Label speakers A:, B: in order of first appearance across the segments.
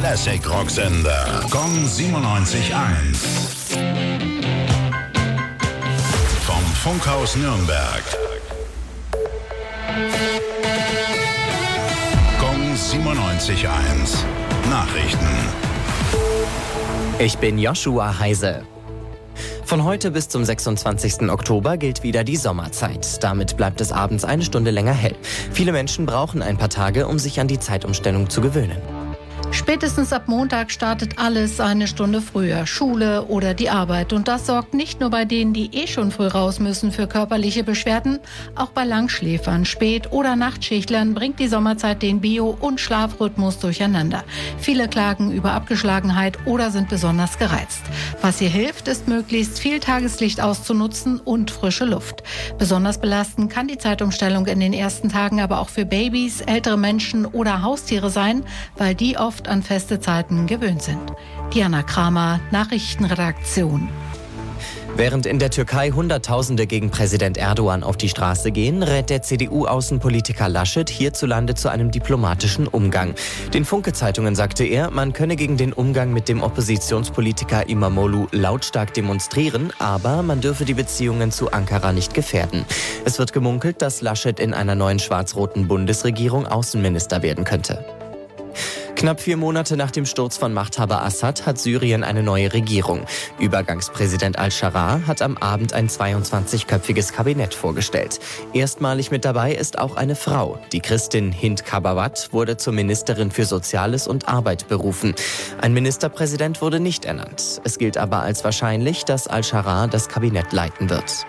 A: Classic Rocksender. Gong 97.1. Vom Funkhaus Nürnberg. Gong 97.1. Nachrichten.
B: Ich bin Joshua Heise. Von heute bis zum 26. Oktober gilt wieder die Sommerzeit. Damit bleibt es abends eine Stunde länger hell. Viele Menschen brauchen ein paar Tage, um sich an die Zeitumstellung zu gewöhnen.
C: Spätestens ab Montag startet alles eine Stunde früher, Schule oder die Arbeit. Und das sorgt nicht nur bei denen, die schon früh raus müssen, für körperliche Beschwerden. Auch bei Langschläfern, Spät- oder Nachtschichtlern bringt die Sommerzeit den Bio- und Schlafrhythmus durcheinander. Viele klagen über Abgeschlagenheit oder sind besonders gereizt. Was hier hilft, ist möglichst viel Tageslicht auszunutzen und frische Luft. Besonders belastend kann die Zeitumstellung in den ersten Tagen aber auch für Babys, ältere Menschen oder Haustiere sein, weil die oft an feste Zeiten gewöhnt sind. Diana Kramer, Nachrichtenredaktion.
B: Während in der Türkei Hunderttausende gegen Präsident Erdogan auf die Straße gehen, rät der CDU-Außenpolitiker Laschet hierzulande zu einem diplomatischen Umgang. Den Funke-Zeitungen sagte er, man könne gegen den Umgang mit dem Oppositionspolitiker İmamoğlu lautstark demonstrieren, aber man dürfe die Beziehungen zu Ankara nicht gefährden. Es wird gemunkelt, dass Laschet in einer neuen schwarz-roten Bundesregierung Außenminister werden könnte. Knapp 4 Monate nach dem Sturz von Machthaber Assad hat Syrien eine neue Regierung. Übergangspräsident al-Sharaa hat am Abend ein 22-köpfiges Kabinett vorgestellt. Erstmalig mit dabei ist auch eine Frau. Die Christin Hind Kabawat wurde zur Ministerin für Soziales und Arbeit berufen. Ein Ministerpräsident wurde nicht ernannt. Es gilt aber als wahrscheinlich, dass al-Sharaa das Kabinett leiten wird.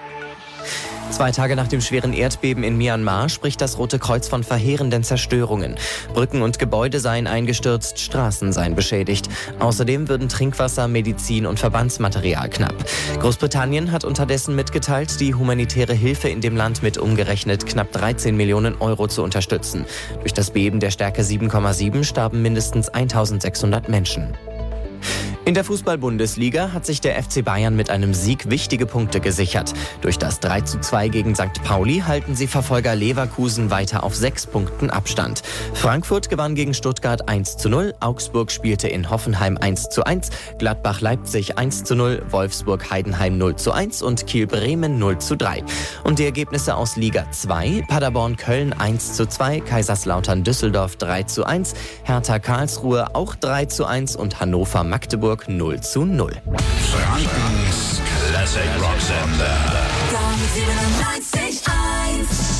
B: 2 Tage nach dem schweren Erdbeben in Myanmar spricht das Rote Kreuz von verheerenden Zerstörungen. Brücken und Gebäude seien eingestürzt, Straßen seien beschädigt. Außerdem würden Trinkwasser, Medizin und Verbandsmaterial knapp. Großbritannien hat unterdessen mitgeteilt, die humanitäre Hilfe in dem Land mit umgerechnet knapp 13 Millionen Euro zu unterstützen. Durch das Beben der Stärke 7,7 starben mindestens 1600 Menschen. In der Fußball-Bundesliga hat sich der FC Bayern mit einem Sieg wichtige Punkte gesichert. Durch das 3:2 gegen St. Pauli halten sie Verfolger Leverkusen weiter auf 6 Punkten Abstand. Frankfurt gewann gegen Stuttgart 1:0, Augsburg spielte in Hoffenheim 1:1, Gladbach-Leipzig 1:0, Wolfsburg-Heidenheim 0:1 und Kiel-Bremen 0:3. Und die Ergebnisse aus Liga 2, Paderborn-Köln 1:2, Kaiserslautern-Düsseldorf 3:1, Hertha-Karlsruhe auch 3:1 und Hannover-Magdeburg 0:0.
A: Frankens Classic Rocksender.
D: Gong 97.1.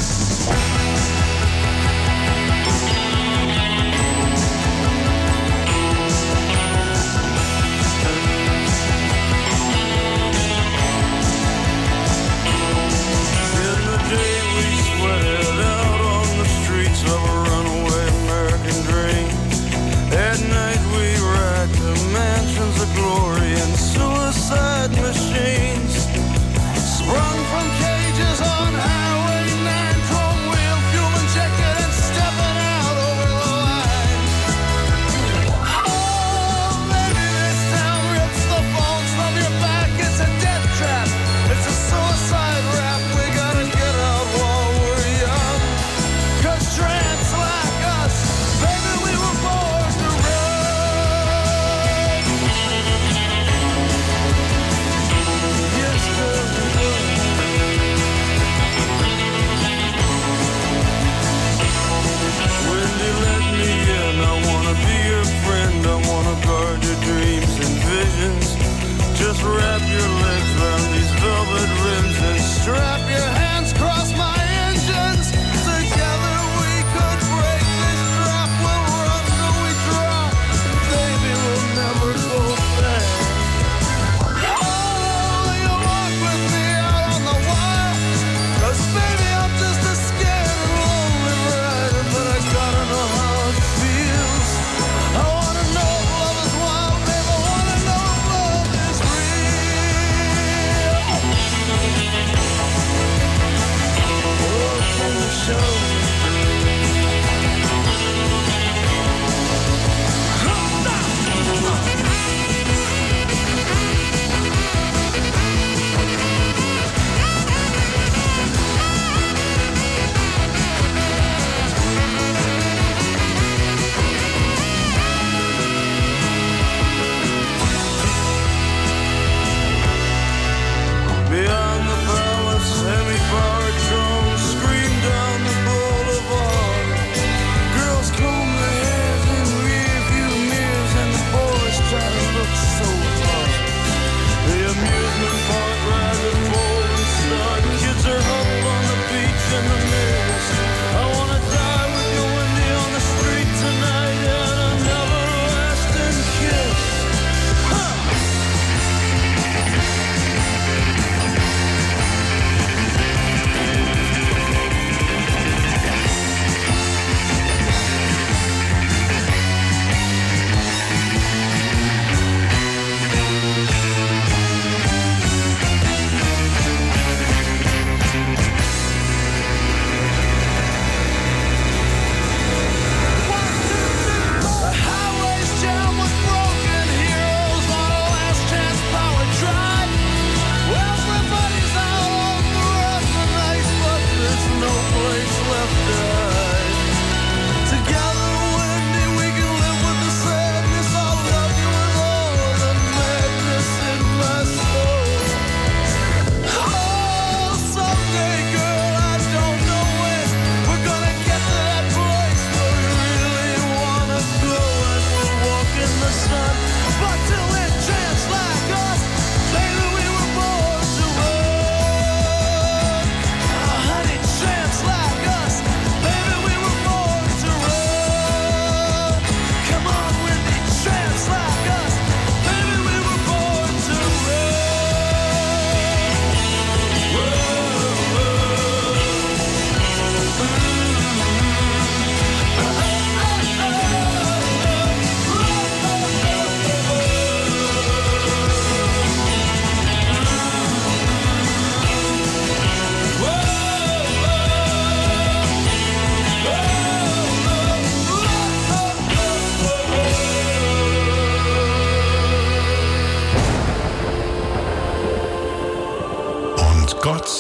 E: Machines sprung from cages on Highway 9, chrome wheel, fuel injected and stepping out over the line. Oh, baby, this town rips the bones from your back. It's a death trap. It's a suicide rap. We gotta get out while we're young. 'Cause tramps like us, baby, we were born to run. Just wrap your legs around these velvet rims and strap your hands across my engines. Together we could break this trap. We'll run till we drop. Baby, we'll never go back. Oh, you walk with me out on the wire. 'Cause baby, I'm just a scared and lonely rider. But I gotta know how it feels. I wanna know if love is wild, baby. I wanna know if love is real.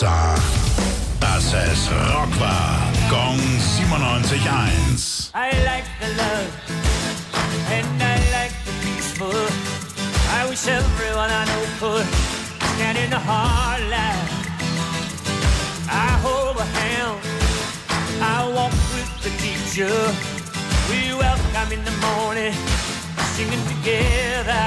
A: aussah, dass es Rock war. Gong 97.1.
F: I like the love and I like the peaceful. I wish everyone I know could stand in the hard light. I hold a hand, I walk with the teacher. We welcome in the morning, singing together.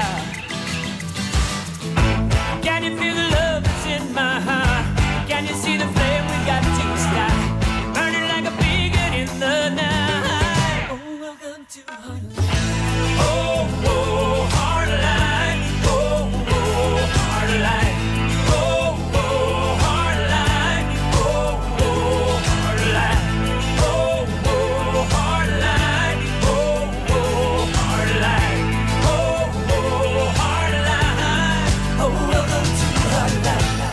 F: Can you feel the love that's in my heart? Can you see the flame we got to start? Burning like a beacon in the night. Oh, welcome to Heartline. Oh, oh, Heartline. Oh, oh, Heartline. Oh, oh, Heartline. Oh, oh, Heartline. Oh, oh, Heartline. Oh, oh, Heartline. Oh, oh, Heartline. Oh, welcome to Heartline.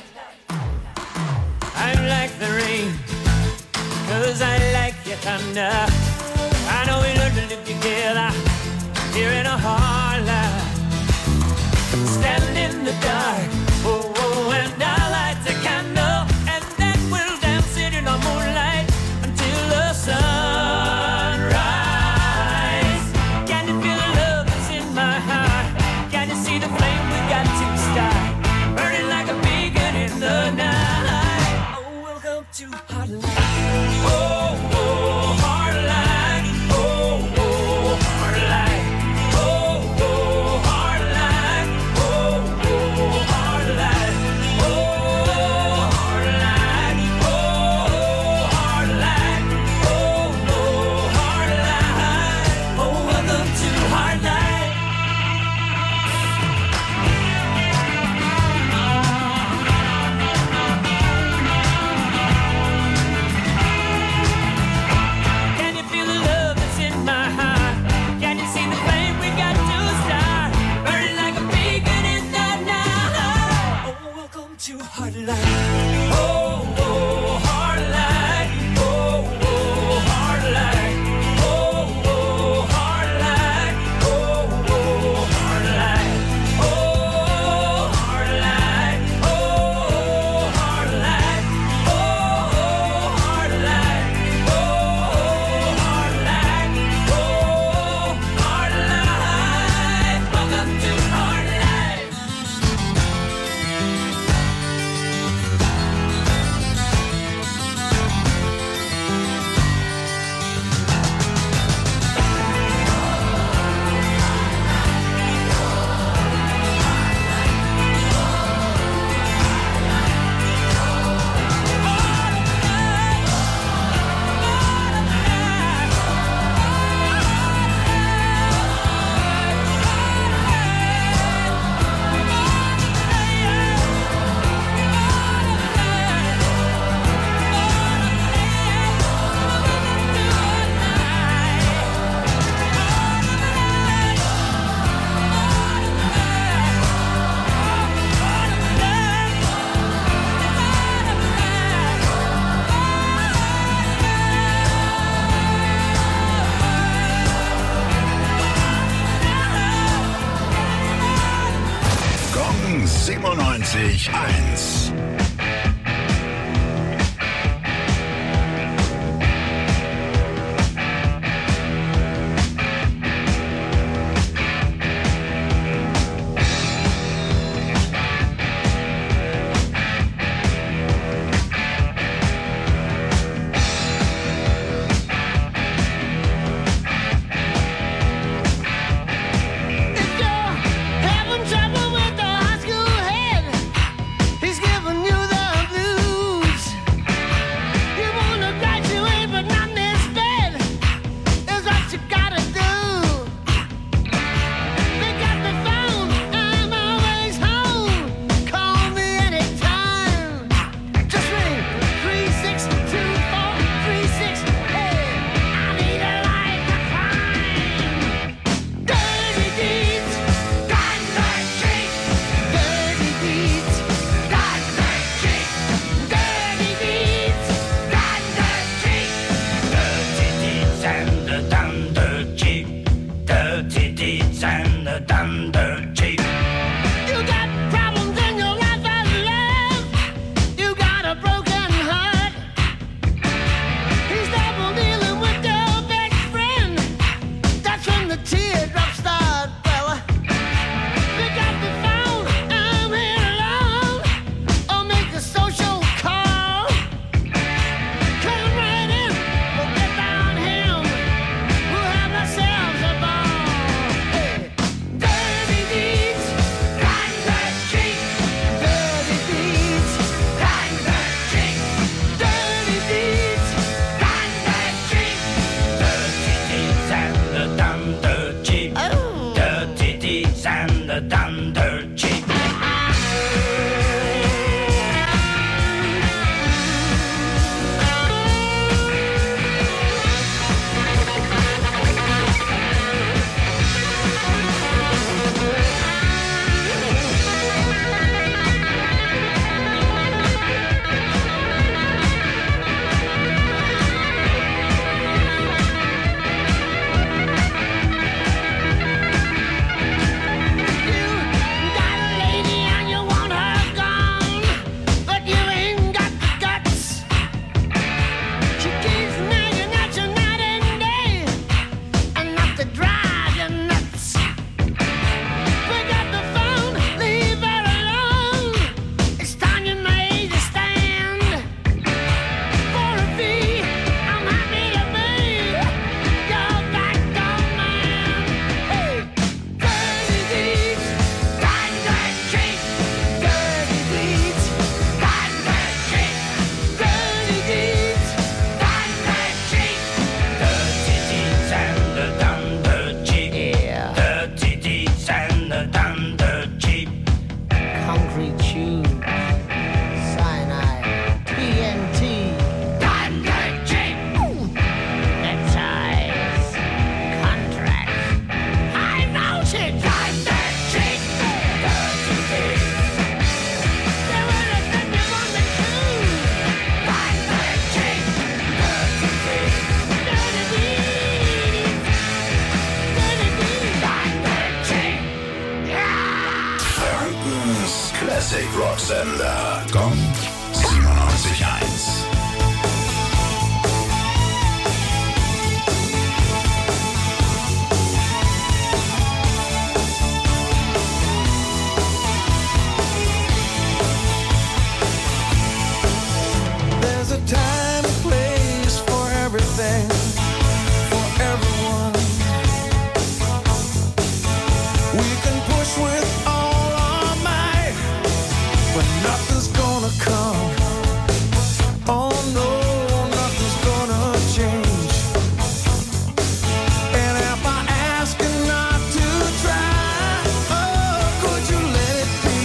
F: I'm like the rain, 'cause I like your thunder. I know we learned to live together here in a hard life. Stand in the dark, oh, oh, and I'll light a candle, and then we'll dance it in the moonlight until the sunrise. Can you feel the love that's in my heart? Can you see the flame we got to start? Burning like a beacon in the night. Oh, welcome to Heartline. Oh, oh, Heartline. Oh, oh, Heartline. Oh, oh, Heartline. Oh, oh, Heartline. Oh, Heartline. Oh, Heartline. Oh, oh, Heartline. Oh, welcome to Heartline. Can you feel the love that's in my heart? Can you see the flame we got to start? Burning like a beacon in the night. Oh, welcome to Heartline. Oh, oh, Heartline. Oh, oh, Heartline. Oh, oh, Heartline. Oh, oh, Heartline. Oh, Heartline. Oh, Heartline. Oh, Heartline. Oh, Heartline. Oh, Heartline. Welcome to Heartline.
A: Gong 97.1.
E: If you're having trouble with the high school head, he's giving you the
A: Frankens Classic Rock Sender. Gong 97.1.
E: There's a time and place for everything, for everyone. We can push with all our might, but nothing's gonna come. Oh no, nothing's gonna change. And if I ask you not to try, oh, could you let it be?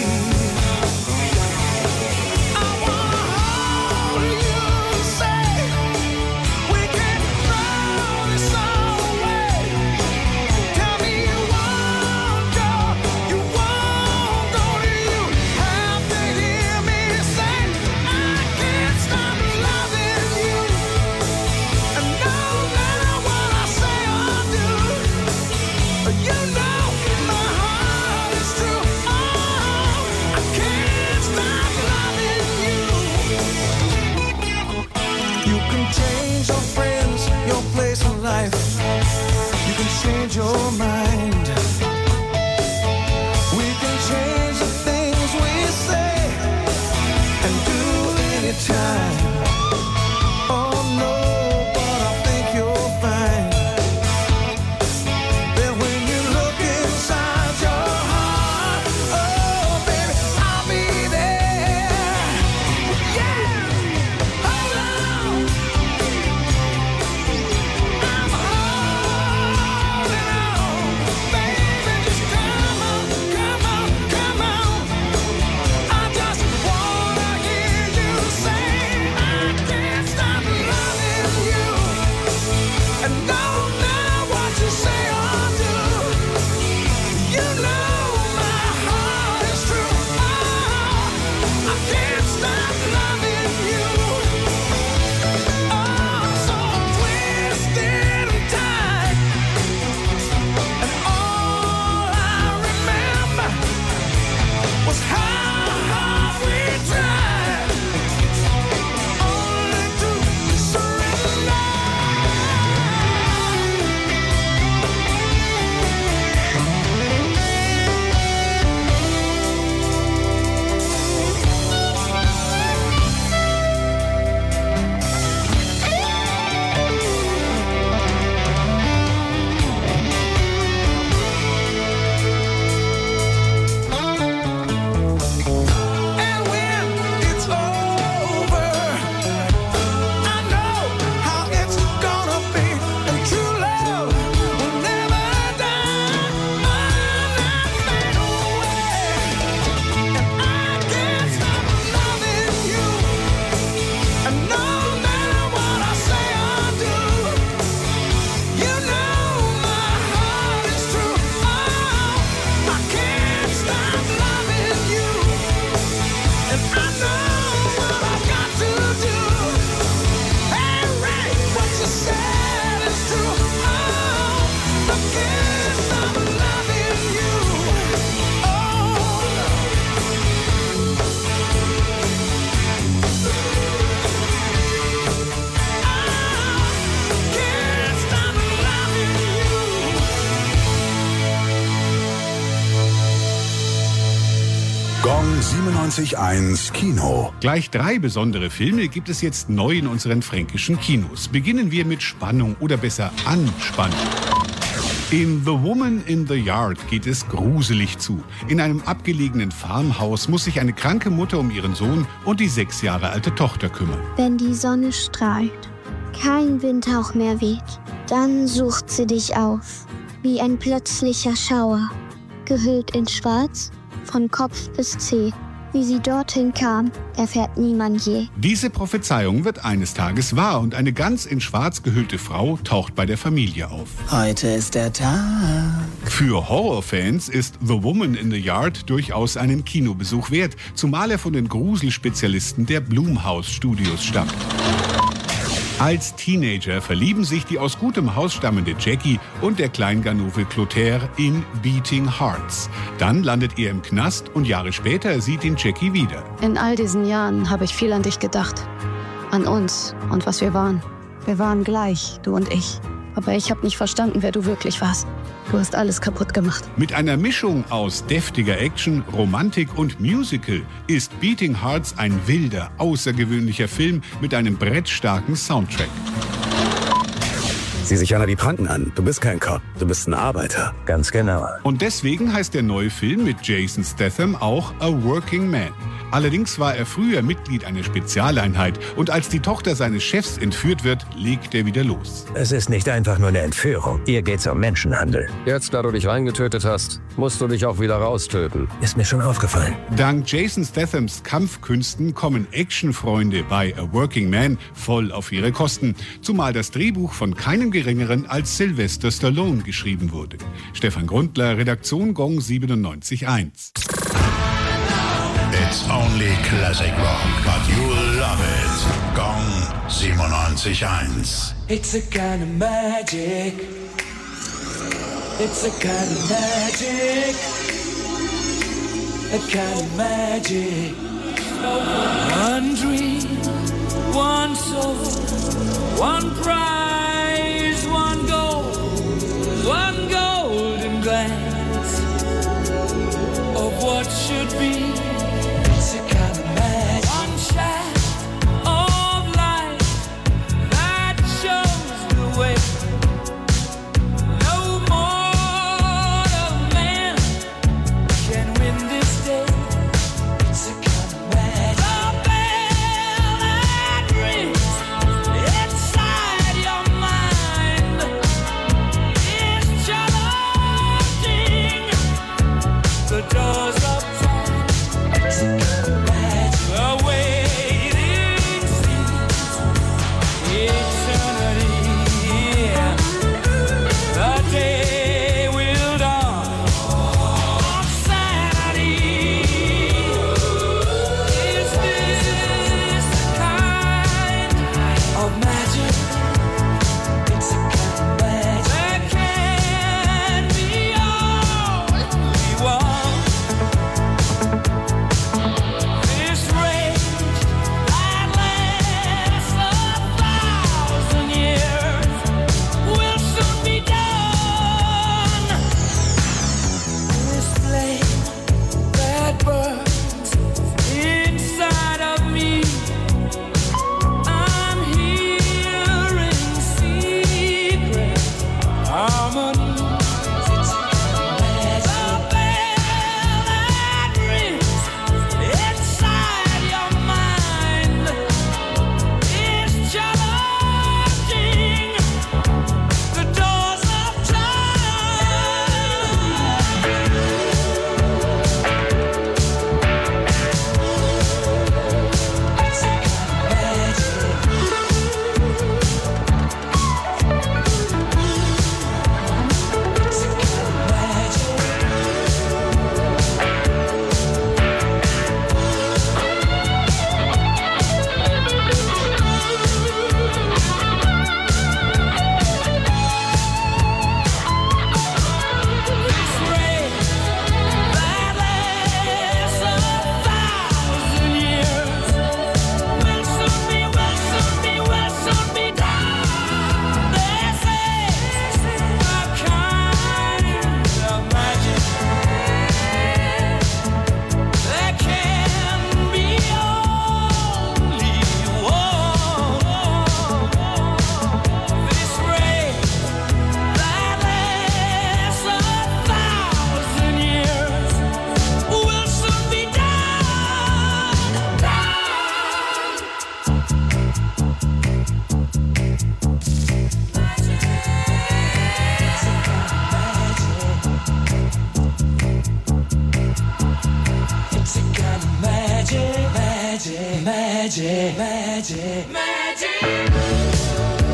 E: I wanna hold you and say we can throw this all away. Tell me you won't go, do you have to hear me say I can't stop loving you? And no matter what I say or do, you know my heart is true. Oh, I can't stop loving you. You can change your friends, your place in life. You can change your mind. We can change the things we say and do anytime. Oh no, but I think you'll find that when you look inside your heart, oh baby, I'll be there. Yeah, hold on. I'm holding on, baby, just come on, come on, come on. I just wanna hear you say I can't stop loving you. And no matter what you say or do, you know my heart is true. Oh, I can't stop loving you. Oh, so I'm twisted and tied, and all I remember was how hard we tried, only to surrender. And when it's over, I know how it's gonna be. And true love will never die, not fade away. And I can't stop loving you. And no matter what I say or do, you know my heart is true. Oh, I can't stop loving you. And I know what I've got to do. Hey, Ray, what you said is true. Oh, I can't stop loving you. Oh, I can't stop loving you.
A: Gong 97.1 Kino.
G: Gleich 3 besondere Filme gibt es jetzt neu in unseren fränkischen Kinos. Beginnen wir mit Spannung oder besser Anspannung. In The Woman in the Yard geht es gruselig zu. In einem abgelegenen Farmhaus muss sich eine kranke Mutter um ihren Sohn und die 6 Jahre alte Tochter kümmern.
H: Wenn die Sonne strahlt, kein Windhauch mehr weht, dann sucht sie dich auf, wie ein plötzlicher Schauer, gehüllt in Schwarz, von Kopf bis Zeh. Wie sie dorthin kam, erfährt niemand je.
G: Diese Prophezeiung wird eines Tages wahr und eine ganz in Schwarz gehüllte Frau taucht bei der Familie auf.
I: Heute ist der Tag.
G: Für Horrorfans ist The Woman in the Yard durchaus einen Kinobesuch wert, zumal er von den Gruselspezialisten der Blumhouse Studios stammt. Als Teenager verlieben sich die aus gutem Haus stammende Jackie und der Kleinganove Clotaire in Beating Hearts. Dann landet er im Knast und Jahre später sieht ihn Jackie wieder.
I: In all diesen Jahren habe ich viel an dich gedacht. An uns und was wir waren. Wir waren gleich, du und ich. Aber ich habe nicht verstanden, wer du wirklich warst. Du hast alles kaputt gemacht.
G: Mit einer Mischung aus deftiger Action, Romantik und Musical ist Beating Hearts ein wilder, außergewöhnlicher Film mit einem brettstarken Soundtrack.
J: Sieh sich einer die Pranken an. Du bist kein Cop, du bist ein Arbeiter. Ganz genau.
G: Und deswegen heißt der neue Film mit Jason Statham auch A Working Man. Allerdings war er früher Mitglied einer Spezialeinheit und als die Tochter seines Chefs entführt wird, legt er wieder los.
J: Es ist nicht einfach nur eine Entführung. Hier geht's um Menschenhandel.
K: Jetzt, da du dich reingetötet hast, musst du dich auch wieder raustöten.
J: Ist mir schon aufgefallen.
G: Dank Jason Stathams Kampfkünsten kommen Actionfreunde bei A Working Man voll auf ihre Kosten, zumal das Drehbuch von keinem Geringeren als Sylvester Stallone geschrieben wurde. Stefan Grundler, Redaktion Gong 97.1.
A: It's only classic rock, but you'll love it. Gong 97.1.
F: It's a kind of magic. It's a kind of magic. A kind of magic. One dream, one soul, one prize, one goal, one golden glance of what should be. It's a kind of magic. One shaft of light that shows the way. No mortal man can win this day. It's a kind of magic. The bell that rings inside your mind is challenging the doors of time. It's a kind of magic. The waiting seems eternity. The day will dawn on sanity. Is this the kind of magic? It's a kind of magic. There can be all we want. This rage that lasts 1,000 years will soon be done. This flame that burns inside of me, I'm hearing secret harmonies. It's a kind of magic. The bell that rings inside your mind is challenging the doors of time. It's a kind of magic. It's a kind of magic. This rage that lasts 1,000 years will soon be done. This is a kind of magic. There can be only one. This rage that lasts 1,000 years will soon be done. It's a kind of magic, magic, magic, magic, magic.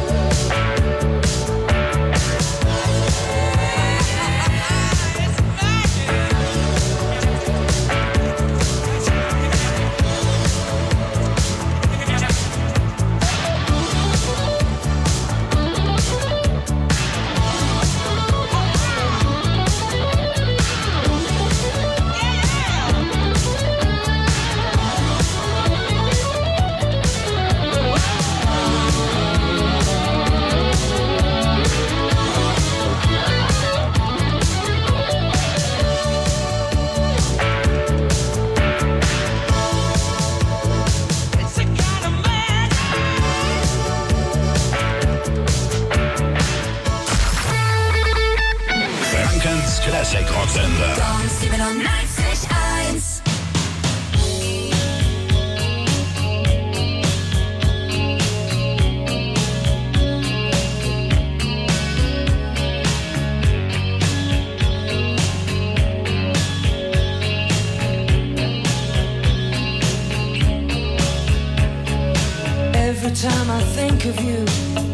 L: time I think of you,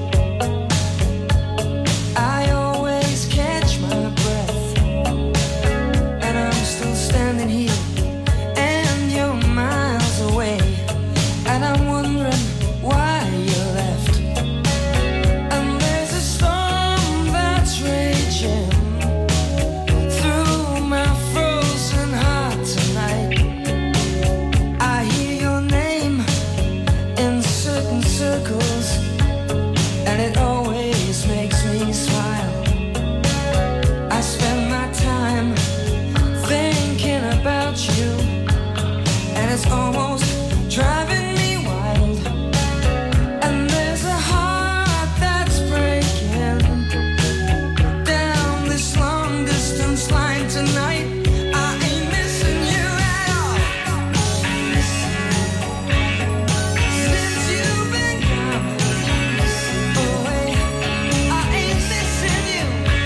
L: I always catch my breath, and I'm still standing here, and you're miles away, and I'm wondering why you left. And there's a storm that's raging through my frozen heart tonight. I hear your name in certain circles, and it always makes me smile. I spend my time thinking about you, and it's almost driving me wild. And there's a heart that's breaking down this long distance line tonight. I ain't missing you at all. Since you've been gone away, I ain't missing you.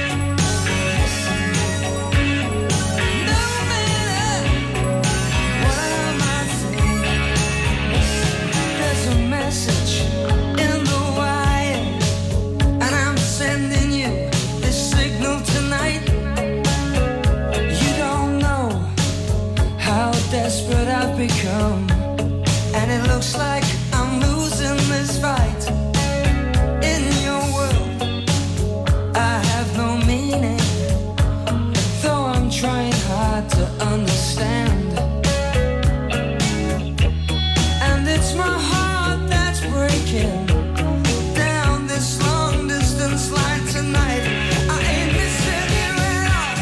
L: No matter what I might say, there's a message in the wire, and I'm sending you this signal tonight. You don't know how desperate I've become, and it looks like I'm losing this fight. In your world, I have no meaning, though I'm trying hard to understand. And it's my heart that's breaking down this long distance line tonight. I ain't missing you at all.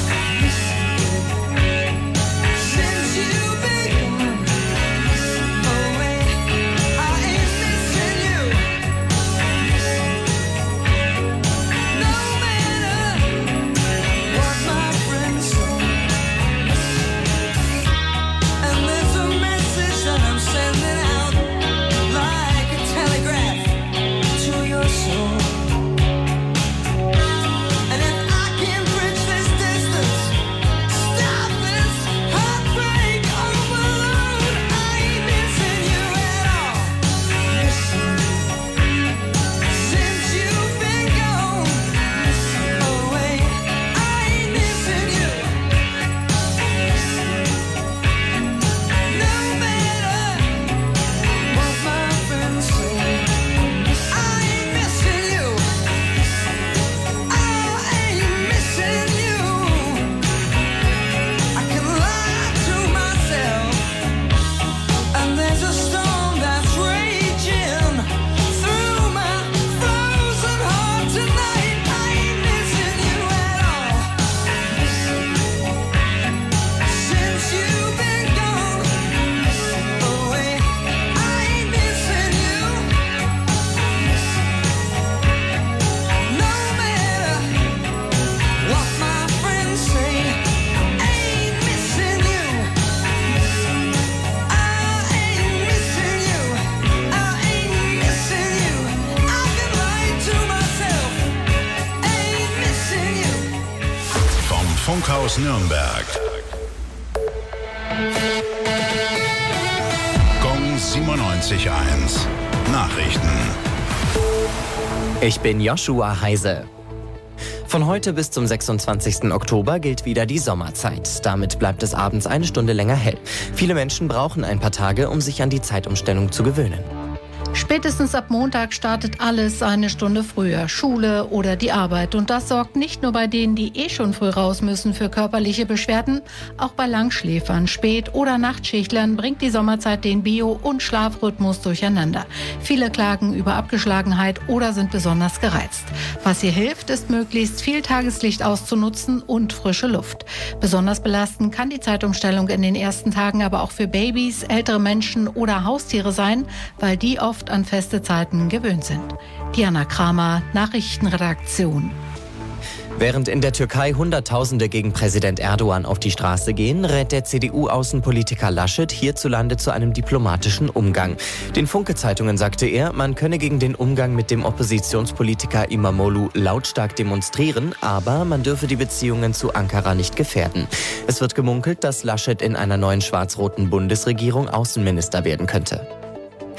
L: Since you've been gone away, I ain't missing you. No matter what my friends say. And there's a message that I'm sending out like a telegraph to your soul. And if I can bridge this distance, stop this heartbreak overload, I ain't missing you at all. Since you've been gone away, I ain't missing you. No matter what my friends say, I ain't missing you. I ain't missing you. I can lie to myself, and there's a storm that's raging through my frozen heart tonight. I ain't missing you at all. Since you've been gone away, I ain't missing you. No matter what my friends say, ain't missing you. I ain't missing you. I ain't missing you. I can lie to myself, ain't missing you.
A: Vom Funkhaus Nürnberg. Gong 97.1. Nachrichten.
B: Ich bin Joshua Heise. Von heute bis zum 26. Oktober gilt wieder die Sommerzeit. Damit bleibt es abends eine Stunde länger hell. Viele Menschen brauchen ein paar Tage, um sich an die Zeitumstellung zu gewöhnen.
C: Spätestens ab Montag startet alles eine Stunde früher, Schule oder die Arbeit. Und das sorgt nicht nur bei denen, die schon früh raus müssen, für körperliche Beschwerden. Auch bei Langschläfern, Spät- oder Nachtschichtlern bringt die Sommerzeit den Bio- und Schlafrhythmus durcheinander. Viele klagen über Abgeschlagenheit oder sind besonders gereizt. Was hier hilft, ist möglichst viel Tageslicht auszunutzen und frische Luft. Besonders belastend kann die Zeitumstellung in den ersten Tagen aber auch für Babys, ältere Menschen oder Haustiere sein, weil die oft an feste Zeiten gewöhnt sind. Diana Kramer, Nachrichtenredaktion.
B: Während in der Türkei Hunderttausende gegen Präsident Erdogan auf die Straße gehen, rät der CDU-Außenpolitiker Laschet hierzulande zu einem diplomatischen Umgang. Den Funke-Zeitungen sagte er, man könne gegen den Umgang mit dem Oppositionspolitiker İmamoğlu lautstark demonstrieren, aber man dürfe die Beziehungen zu Ankara nicht gefährden. Es wird gemunkelt, dass Laschet in einer neuen schwarz-roten Bundesregierung Außenminister werden könnte.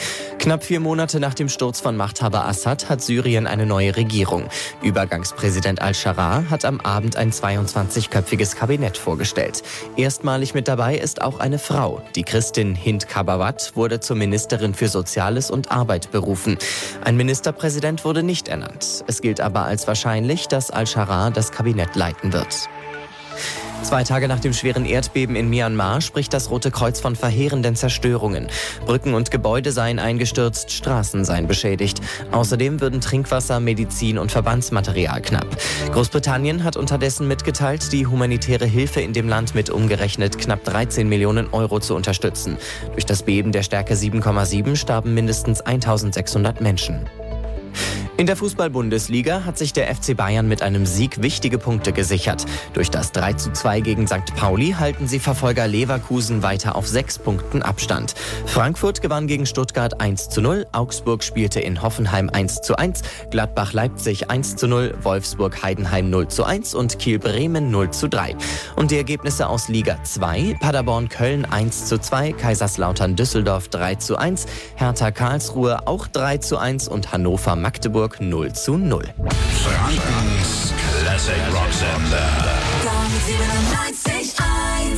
B: Knapp 4 Monate nach dem Sturz von Machthaber Assad hat Syrien eine neue Regierung. Übergangspräsident al-Sharaa hat am Abend ein 22-köpfiges Kabinett vorgestellt. Erstmalig mit dabei ist auch eine Frau. Die Christin Hind Kabawat wurde zur Ministerin für Soziales und Arbeit berufen. Ein Ministerpräsident wurde nicht ernannt. Es gilt aber als wahrscheinlich, dass al-Sharaa das Kabinett leiten wird. 2 Tage nach dem schweren Erdbeben in Myanmar spricht das Rote Kreuz von verheerenden Zerstörungen. Brücken und Gebäude seien eingestürzt, Straßen seien beschädigt. Außerdem würden Trinkwasser, Medizin und Verbandsmaterial knapp. Großbritannien hat unterdessen mitgeteilt, die humanitäre Hilfe in dem Land mit umgerechnet knapp 13 Millionen Euro zu unterstützen. Durch das Beben der Stärke 7,7 starben mindestens 1600 Menschen. In der Fußball-Bundesliga hat sich der FC Bayern mit einem Sieg wichtige Punkte gesichert. Durch das 3:2 gegen St. Pauli halten sie Verfolger Leverkusen weiter auf 6 Punkten Abstand. Frankfurt gewann gegen Stuttgart 1:0, Augsburg spielte in Hoffenheim 1:1, Gladbach-Leipzig 1:0, Wolfsburg-Heidenheim 0:1 und Kiel-Bremen 0:3. Und die Ergebnisse aus Liga 2, Paderborn-Köln 1:2, Kaiserslautern-Düsseldorf 3:1, Hertha-Karlsruhe auch 3:1 und Hannover-Magdeburg 0:0.
A: Frankens Classic Rocksender.
D: Gong 97.1.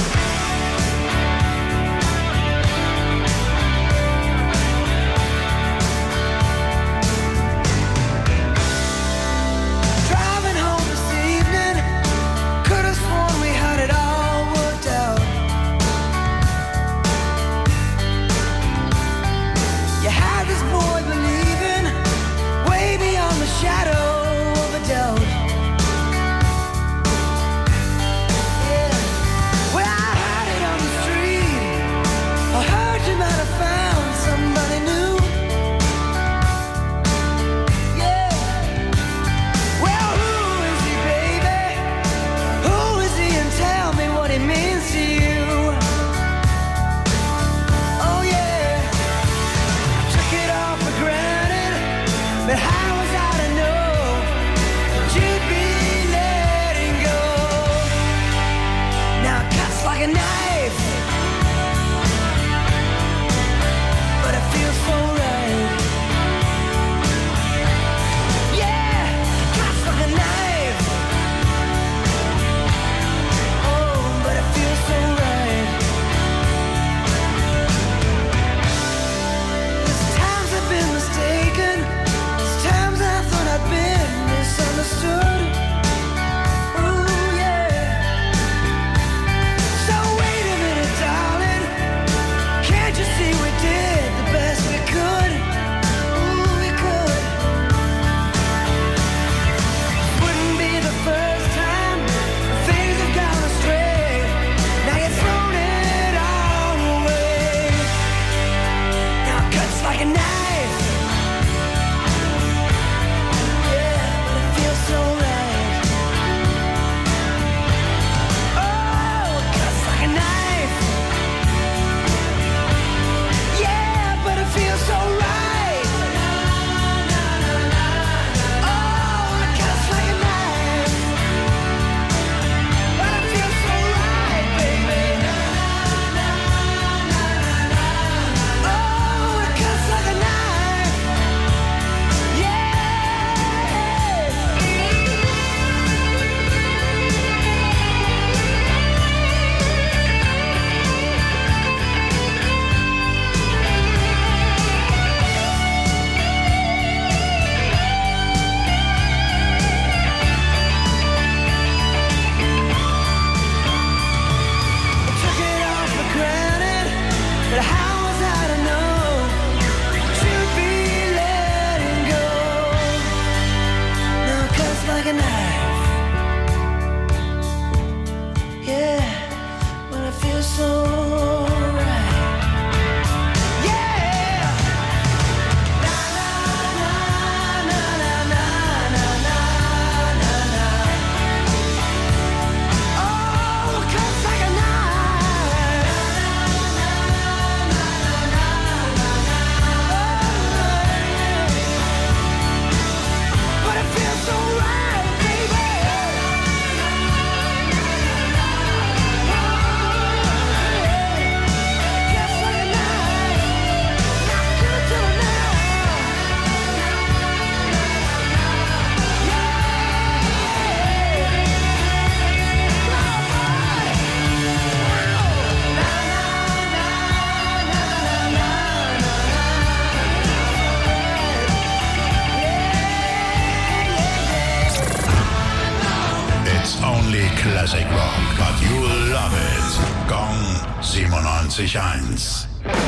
L: Driving home this evening, could have sworn we had it all worked out. You had this boy believing way beyond the shadow of a doubt. Yeah. Well, I heard it on the street. I heard you might have found somebody new. Yeah. Well, who is he, baby? Who is he, and tell me what he means to you? Oh yeah. Took it all for granted, but how was I to know that you'd be letting go? Now it cuts like a knife, but it feels so right. Yeah, it cuts like a knife. Oh, but it feels so right. There's times I've been mistaken. There's times I thought I'd been misunderstood. Ooh, yeah. So wait a minute, darling. Can't you see we did the best we could? Ooh, we could. Wouldn't be the first time things have gone astray. Now you've thrown it all away. Now it cuts like a knife. Yeah, but it feels so right. Oh, it cuts like a knife. Yeah, but it feels so right. Oh, it cuts like a knife. But it feels so right, baby. Oh, it cuts like a knife. Yeah. Took it all for granted, but how was I to know to be letting go? Now it cuts like a knife. Yeah, but it feels so right. Yeah. Na na na na na na na na na. Oh, it cuts like a knife.
A: Classic Rock. But you'll love it. Gong 97.1.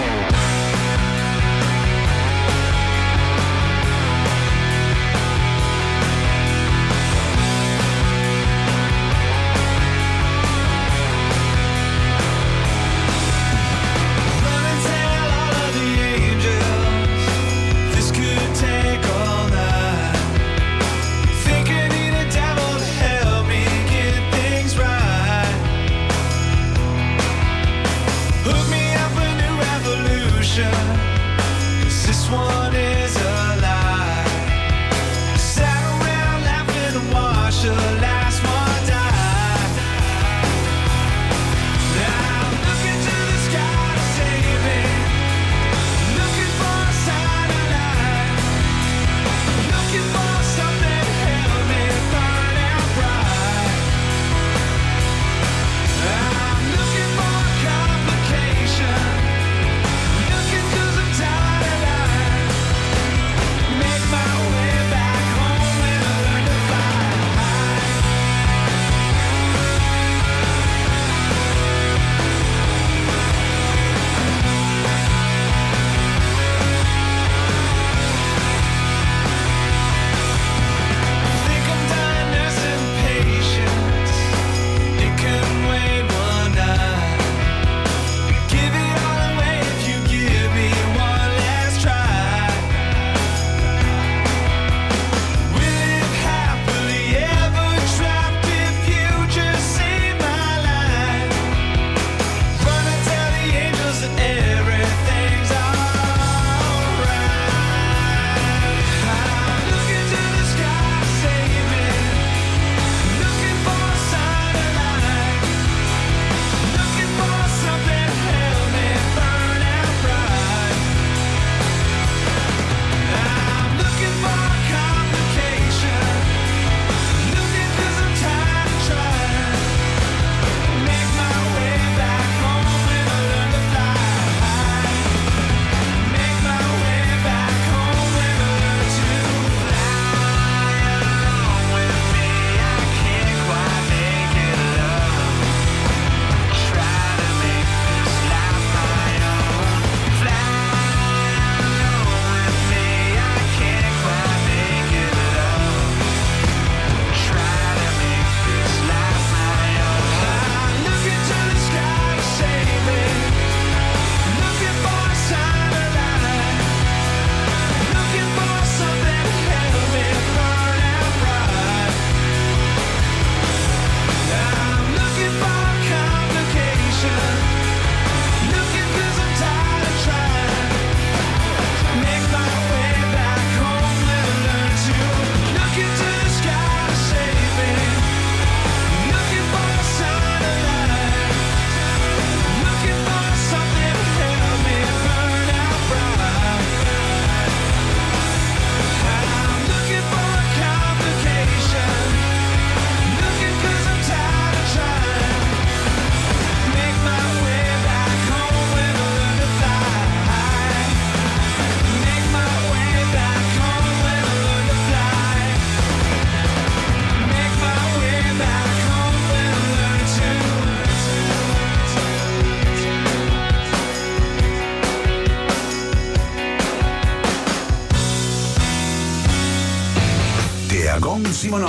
A: Gong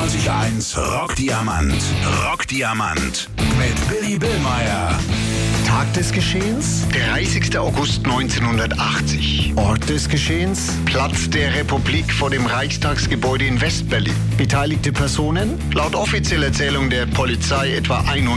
A: 97.1 Rockdiamant. Rockdiamant mit Billy Billmeyer.
M: Tag des Geschehens?
N: 30. August 1980.
M: Ort des Geschehens?
N: Platz der Republik vor dem Reichstagsgebäude in West-Berlin.
M: Beteiligte Personen?
N: Laut offizieller Erzählung der Polizei etwa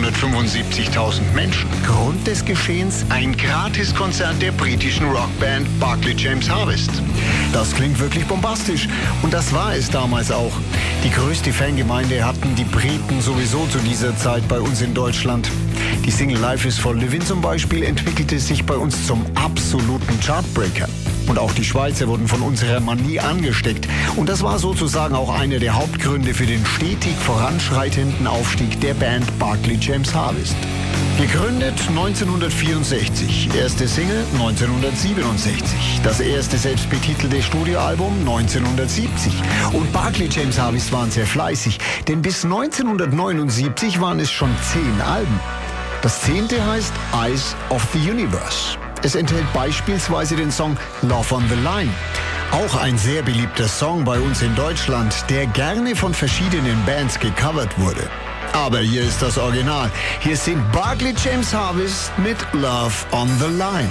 N: 175.000 Menschen.
M: Grund des Geschehens?
N: Ein Gratiskonzert der britischen Rockband Barclay James Harvest.
M: Das klingt wirklich bombastisch. Und das war es damals auch. Die größte Fangemeinde hatten die Briten sowieso zu dieser Zeit bei uns in Deutschland. Die Single Life is for Living zum Beispiel entwickelte sich bei uns zum absoluten Chartbreaker. Und auch die Schweizer wurden von unserer Manie angesteckt. Und das war sozusagen auch einer der Hauptgründe für den stetig voranschreitenden Aufstieg der Band Barclay James Harvest. Gegründet 1964, erste Single 1967, das erste selbstbetitelte Studioalbum 1970. Und Barclay James Harvest waren sehr fleißig, denn bis 1979 waren es schon 10 Alben. Das 10. heißt Eyes of the Universe. Es enthält beispielsweise den Song Love on the Line. Auch ein sehr beliebter Song bei uns in Deutschland, der gerne von verschiedenen Bands gecovert wurde. Aber hier ist das Original. Hier singt Barclay James Harvest mit Love on the Line.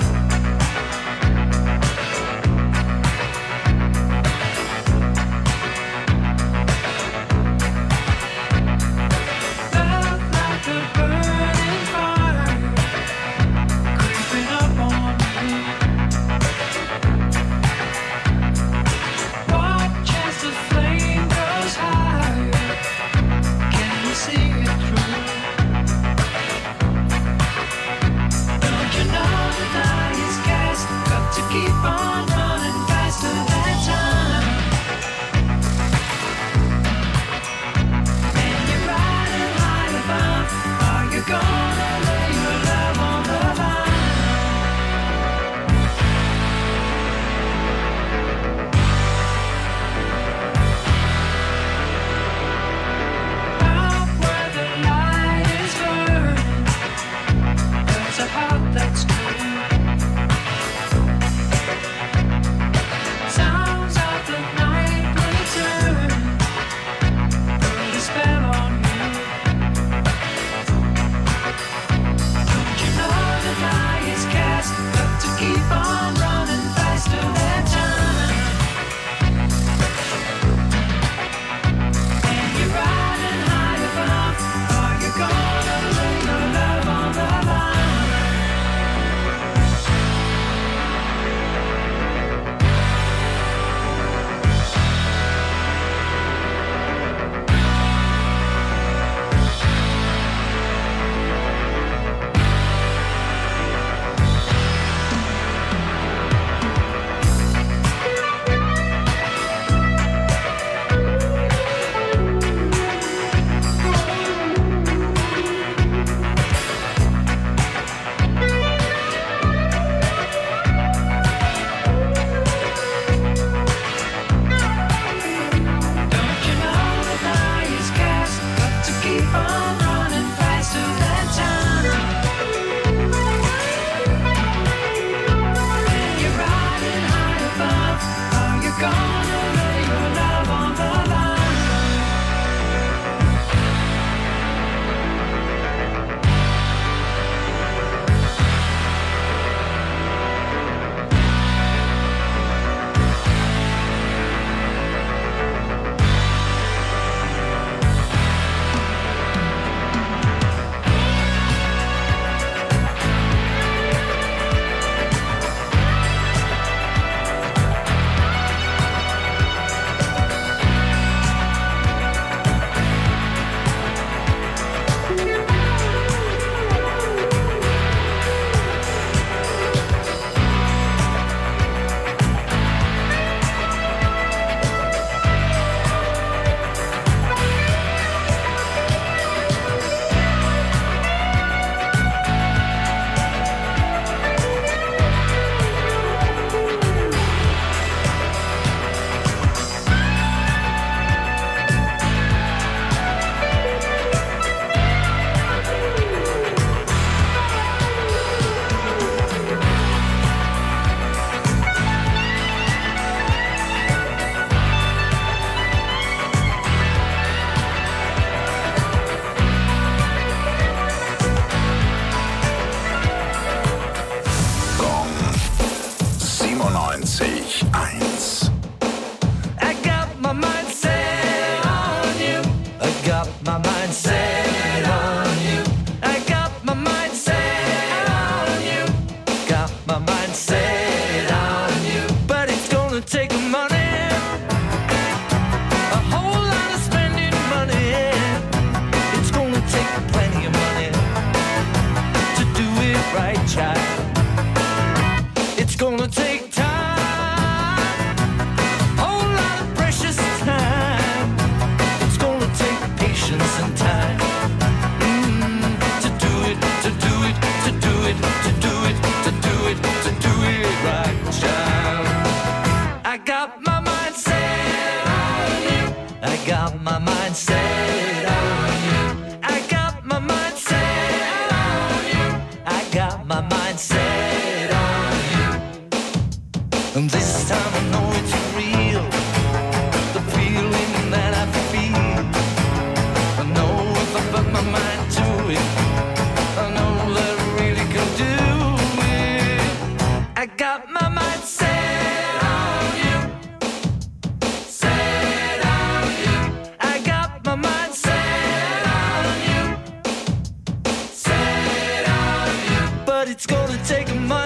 L: And this time I know it's real. The feeling that I feel. I know if I put my mind to it, I know that I really can do it. I got my mind set on you. Set on you. I got my mind set on you. Set on you. But it's gonna take money.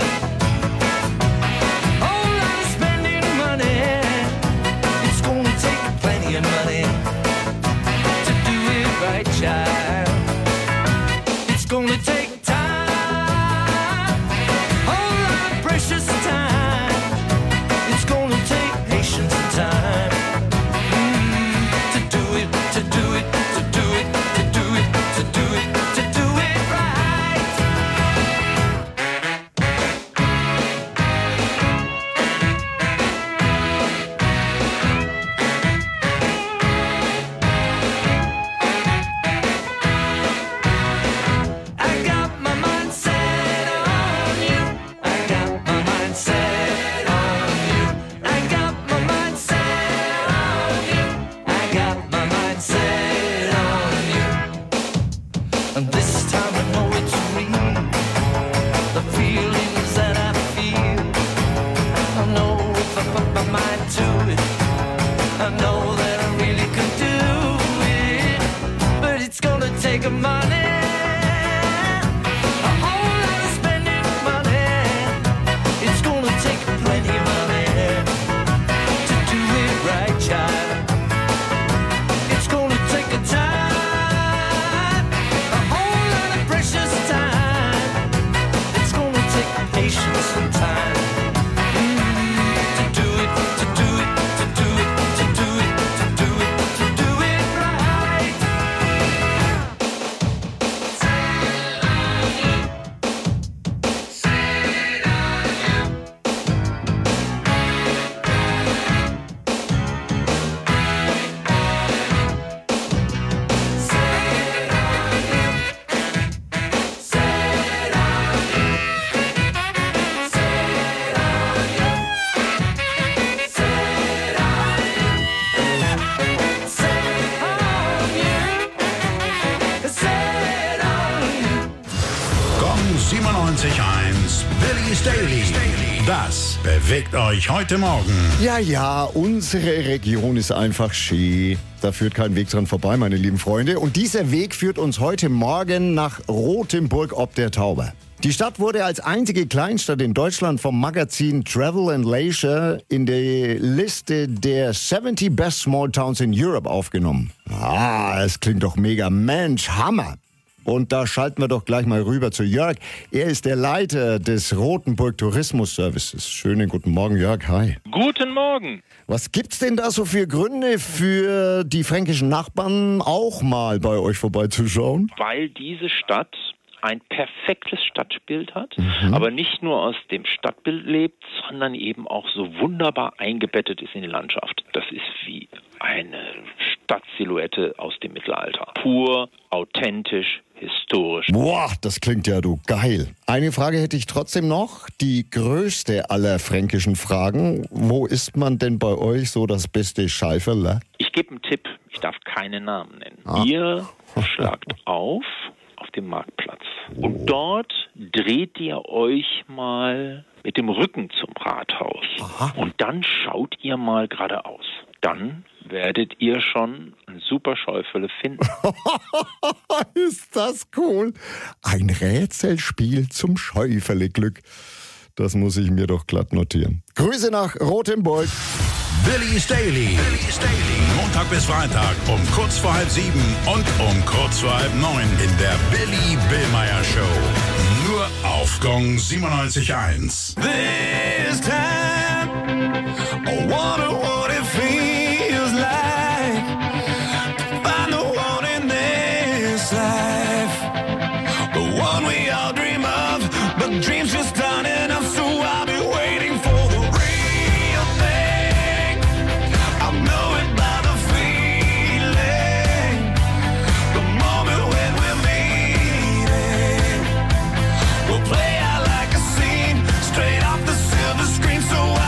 L: Child, it's gonna take time, whole lot of precious time. It's gonna take patience and time to do it, to do it, to do it, to do it, to do it, to do it right. And this time I know it's real. The feelings that I feel. I know if I put my mind to it, I know that I really can do it. But it's gonna take money. A whole lot of spending money. It's gonna take plenty of money to do it right, child. It's gonna take a time. Patience and time to do it, to do it, to do it, to do it, to do it, to do it right.
A: Gong 97.1 Billy's Daily. Das bewegt euch heute Morgen.
M: Ja, unsere Region ist einfach schön. Da führt kein Weg dran vorbei, meine lieben Freunde. Und dieser Weg führt uns heute Morgen nach Rothenburg ob der Tauber. Die Stadt wurde als einzige Kleinstadt in Deutschland vom Magazin Travel and Leisure in die Liste der 70 Best Small Towns in Europe aufgenommen. Das klingt doch mega. Mensch, Hammer. Und da schalten wir doch gleich mal rüber zu Jörg. Er ist der Leiter des Rothenburg Tourismus Services. Schönen guten Morgen, Jörg. Hi.
O: Guten Morgen.
M: Was gibt's denn da so für Gründe für die fränkischen Nachbarn auch mal bei euch vorbeizuschauen?
O: Weil diese Stadt ein perfektes Stadtbild hat, aber nicht nur aus dem Stadtbild lebt, sondern eben auch so wunderbar eingebettet ist in die Landschaft. Das ist wie eine Stadtsilhouette aus dem Mittelalter. Pur, authentisch, historisch.
M: Boah, das klingt ja geil. Eine Frage hätte ich trotzdem noch. Die größte aller fränkischen Fragen. Wo isst man denn bei euch so das beste Scheiferle?
O: Ich gebe einen Tipp. Ich darf keine Namen nennen. Ihr schlagt auf dem Marktplatz. Und dort dreht ihr euch mal mit dem Rücken zum Rathaus. Und dann schaut ihr mal geradeaus. Dann werdet ihr schon ein super Schäufele finden.
M: Ist das cool? Ein Rätselspiel zum Schäufele-Glück. Das muss ich mir doch glatt notieren. Grüße nach Rothenburg.
A: Billy's Daily. Montag bis Freitag um kurz vor 6:30 und um kurz vor 8:30 in der Billy Billmeyer Show. Nur auf Gong 97.1.
E: This time, I wonder what it feels like to find the one in this life, the one we all dream of, but dreams just aren't enough, so I'll be waiting for the real thing. I know it by the feeling, the moment when we're meeting. We'll play out like a scene straight off the silver screen, so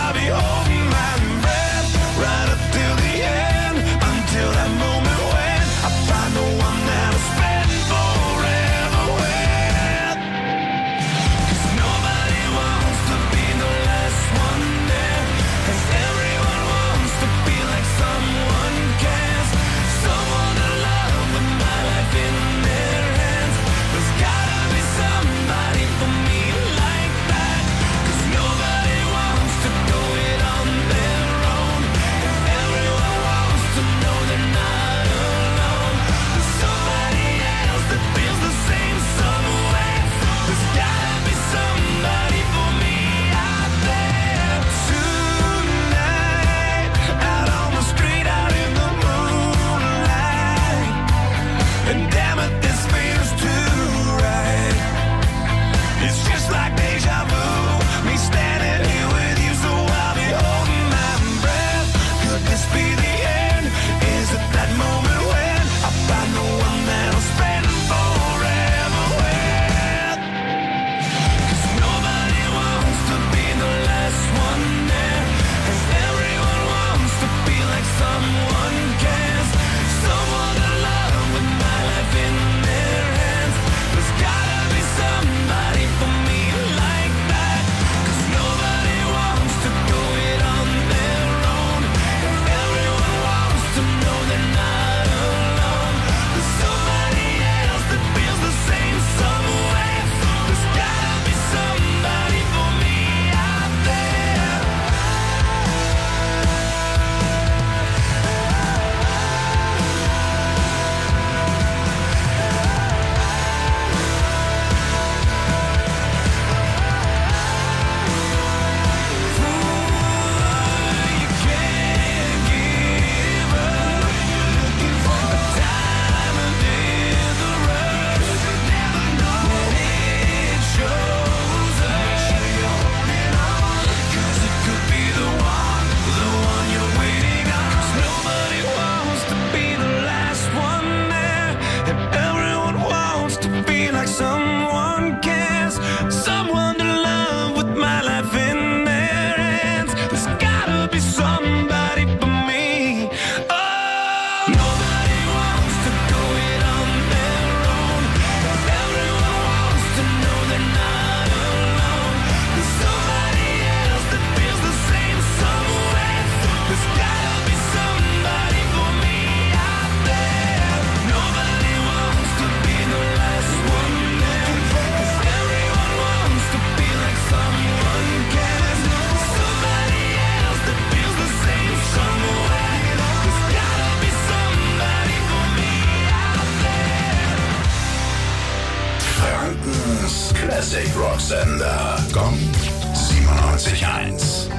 A: 94.1.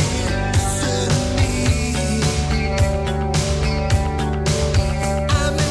E: I'm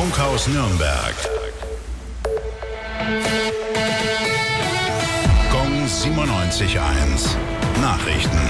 A: Funkhaus Nürnberg. Gong 97.1. Nachrichten.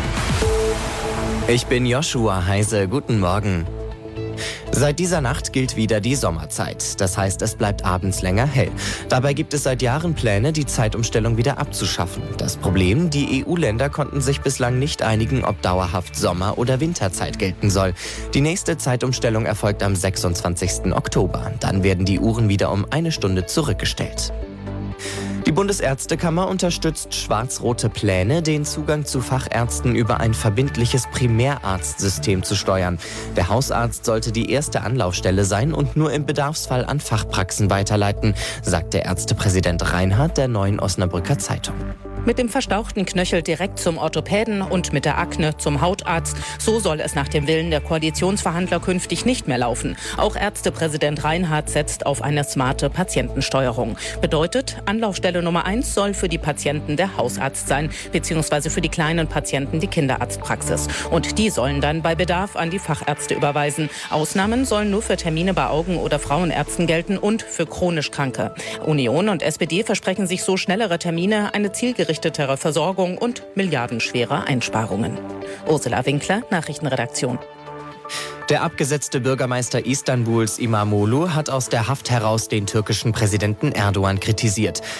B: Ich bin Joshua Heise. Guten Morgen. Seit dieser Nacht gilt wieder die Sommerzeit. Das heißt, es bleibt abends länger hell. Dabei gibt es seit Jahren Pläne, die Zeitumstellung wieder abzuschaffen. Das Problem, die EU-Länder konnten sich bislang nicht einigen, ob dauerhaft Sommer- oder Winterzeit gelten soll. Die nächste Zeitumstellung erfolgt am 26. Oktober. Dann werden die Uhren wieder um 1 Stunde zurückgestellt. Die Bundesärztekammer unterstützt schwarz-rote Pläne, den Zugang zu Fachärzten über ein verbindliches Primärarztsystem zu steuern. Der Hausarzt sollte die erste Anlaufstelle sein und nur im Bedarfsfall an Fachpraxen weiterleiten, sagt der Ärztepräsident Reinhardt der Neuen Osnabrücker Zeitung.
P: Mit dem verstauchten Knöchel direkt zum Orthopäden und mit der Akne zum Hautarzt. So soll es nach dem Willen der Koalitionsverhandler künftig nicht mehr laufen. Auch Ärztepräsident Reinhardt setzt auf eine smarte Patientensteuerung. Bedeutet, Anlaufstelle Nummer 1 soll für die Patienten der Hausarzt sein, beziehungsweise für die kleinen Patienten die Kinderarztpraxis. Und die sollen dann bei Bedarf an die Fachärzte überweisen. Ausnahmen sollen nur für Termine bei Augen- oder Frauenärzten gelten und für chronisch Kranke. Union und SPD versprechen sich so schnellere Termine, eine zielgerichtetere Versorgung und milliardenschwere Einsparungen. Ursula Winkler, Nachrichtenredaktion.
B: Der abgesetzte Bürgermeister Istanbuls İmamoğlu hat aus der Haft heraus den türkischen Präsidenten Erdogan kritisiert.